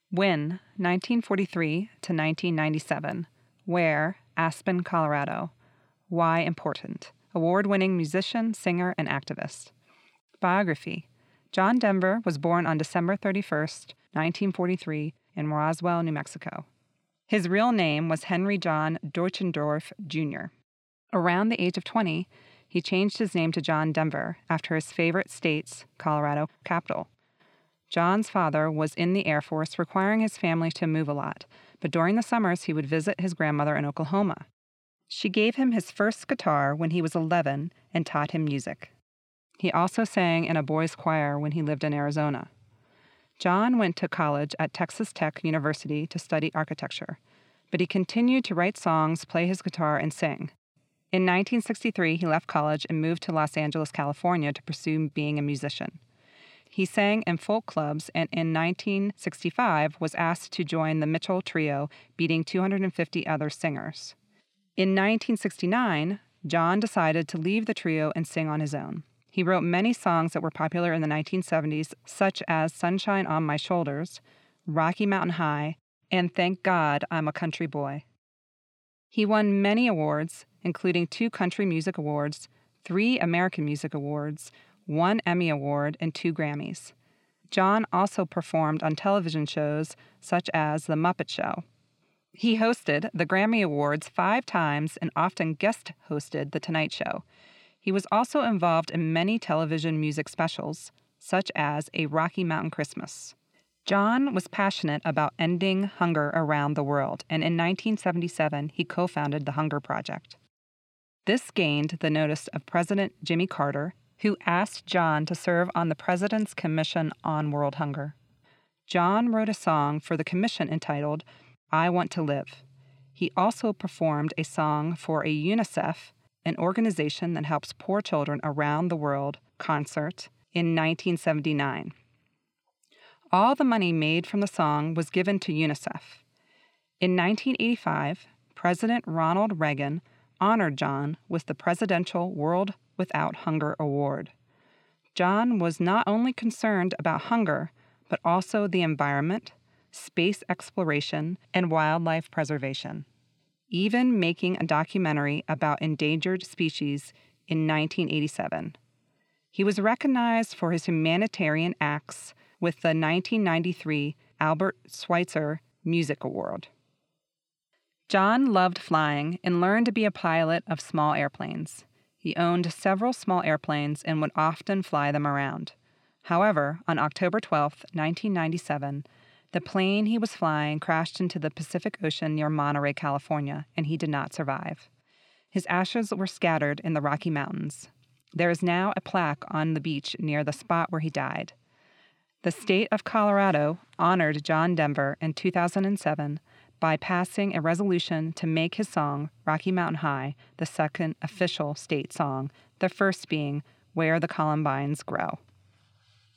Win, 1943 to 1997. Where, Aspen, Colorado. Why important? Award-winning musician, singer, and activist. Biography. John Denver was born on December 31st, 1943, in Roswell, New Mexico. His real name was Henry John Deutschendorf, Jr. Around the age of 20, he changed his name to John Denver after his favorite state's Colorado capital. John's father was in the Air Force, requiring his family to move a lot, but during the summers he would visit his grandmother in Oklahoma. She gave him his first guitar when he was 11 and taught him music. He also sang in a boys' choir when he lived in Arizona. John went to college at Texas Tech University to study architecture, but he continued to write songs, play his guitar, and sing. In 1963, he left college and moved to Los Angeles, California to pursue being a musician. He sang in folk clubs and in 1965 was asked to join the Mitchell Trio, beating 250 other singers. In 1969, John decided to leave the trio and sing on his own. He wrote many songs that were popular in the 1970s, such as Sunshine on My Shoulders, Rocky Mountain High, and Thank God I'm a Country Boy. He won many awards, including 2 Country Music Awards, 3 American Music Awards, 1 Emmy Award, and 2 Grammys. John also performed on television shows such as The Muppet Show. He hosted the Grammy Awards 5 times and often guest hosted The Tonight Show. He was also involved in many television music specials, such as A Rocky Mountain Christmas. John was passionate about ending hunger around the world, and in 1977 he co-founded the Hunger Project. This gained the notice of President Jimmy Carter, who asked John to serve on the President's Commission on World Hunger. John wrote a song for the commission entitled I Want to Live. He also performed a song for a UNICEF, an organization that helps poor children around the world, concert in 1979. All the money made from the song was given to UNICEF. In 1985, President Ronald Reagan honored John with the Presidential World Without Hunger Award. John was not only concerned about hunger, but also the environment, space exploration, and wildlife preservation, even making a documentary about endangered species in 1987. He was recognized for his humanitarian acts with the 1993 Albert Schweitzer Music Award. John loved flying and learned to be a pilot of small airplanes. He owned several small airplanes and would often fly them around. However, on October 12, 1997, the plane he was flying crashed into the Pacific Ocean near Monterey, California, and he did not survive. His ashes were scattered in the Rocky Mountains. There is now a plaque on the beach near the spot where he died. The state of Colorado honored John Denver in 2007 by passing a resolution to make his song, Rocky Mountain High, the second official state song, the first being Where the Columbines Grow.